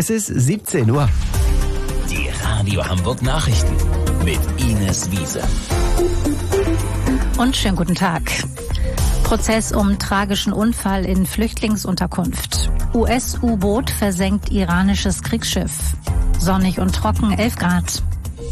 Es ist 17 Uhr. Die Radio Hamburg Nachrichten mit Ines Wiese. Und schönen guten Tag. Prozess um tragischen Unfall in Flüchtlingsunterkunft. US-U-Boot versenkt iranisches Kriegsschiff. Sonnig und trocken, 11 Grad.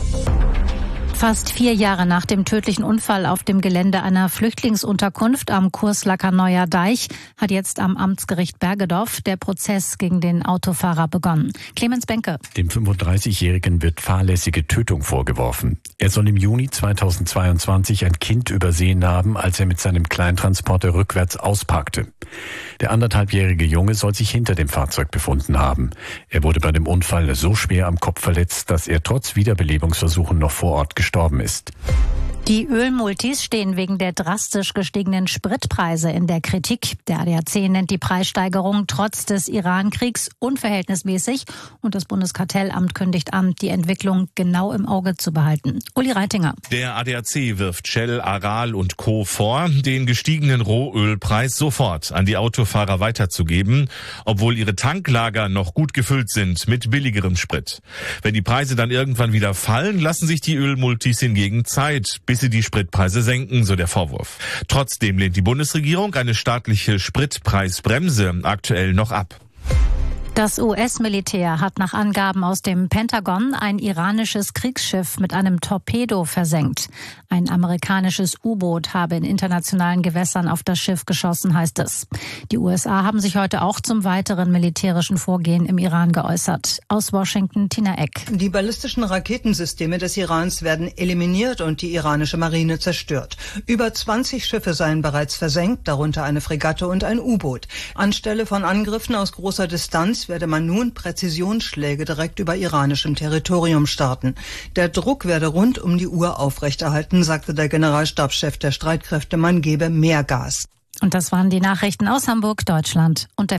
Fast 4 Jahre nach dem tödlichen Unfall auf dem Gelände einer Flüchtlingsunterkunft am Kurslaker Neuer Deich hat jetzt am Amtsgericht Bergedorf der Prozess gegen den Autofahrer begonnen. Clemens Benke. Dem 35-Jährigen wird fahrlässige Tötung vorgeworfen. Er soll im Juni 2022 ein Kind übersehen haben, als er mit seinem Kleintransporter rückwärts ausparkte. Der 1,5-jährige Junge soll sich hinter dem Fahrzeug befunden haben. Er wurde bei dem Unfall so schwer am Kopf verletzt, dass er trotz Wiederbelebungsversuchen noch vor Ort gestorben ist. Die Ölmultis stehen wegen der drastisch gestiegenen Spritpreise in der Kritik. Der ADAC nennt die Preissteigerung trotz des Iran-Kriegs unverhältnismäßig und das Bundeskartellamt kündigt an, die Entwicklung genau im Auge zu behalten. Uli Reitinger. Der ADAC wirft Shell, Aral und Co. vor, den gestiegenen Rohölpreis sofort an die Autofahrer weiterzugeben, obwohl ihre Tanklager noch gut gefüllt sind mit billigerem Sprit. Wenn die Preise dann irgendwann wieder fallen, lassen sich die Ölmultis hingegen Zeit, bis sie die Spritpreise senken, so der Vorwurf. Trotzdem lehnt die Bundesregierung eine staatliche Spritpreisbremse aktuell noch ab. Das US-Militär hat nach Angaben aus dem Pentagon ein iranisches Kriegsschiff mit einem Torpedo versenkt. Ein amerikanisches U-Boot habe in internationalen Gewässern auf das Schiff geschossen, heißt es. Die USA haben sich heute auch zum weiteren militärischen Vorgehen im Iran geäußert. Aus Washington, Tina Eck. Die ballistischen Raketensysteme des Irans werden eliminiert und die iranische Marine zerstört. Über 20 Schiffe seien bereits versenkt, darunter eine Fregatte und ein U-Boot. Anstelle von Angriffen aus großer Distanz werde man nun Präzisionsschläge direkt über iranischem Territorium starten. Der Druck werde rund um die Uhr aufrechterhalten, sagte der Generalstabschef der Streitkräfte, man gebe mehr Gas. Und das waren die Nachrichten aus Hamburg, Deutschland und der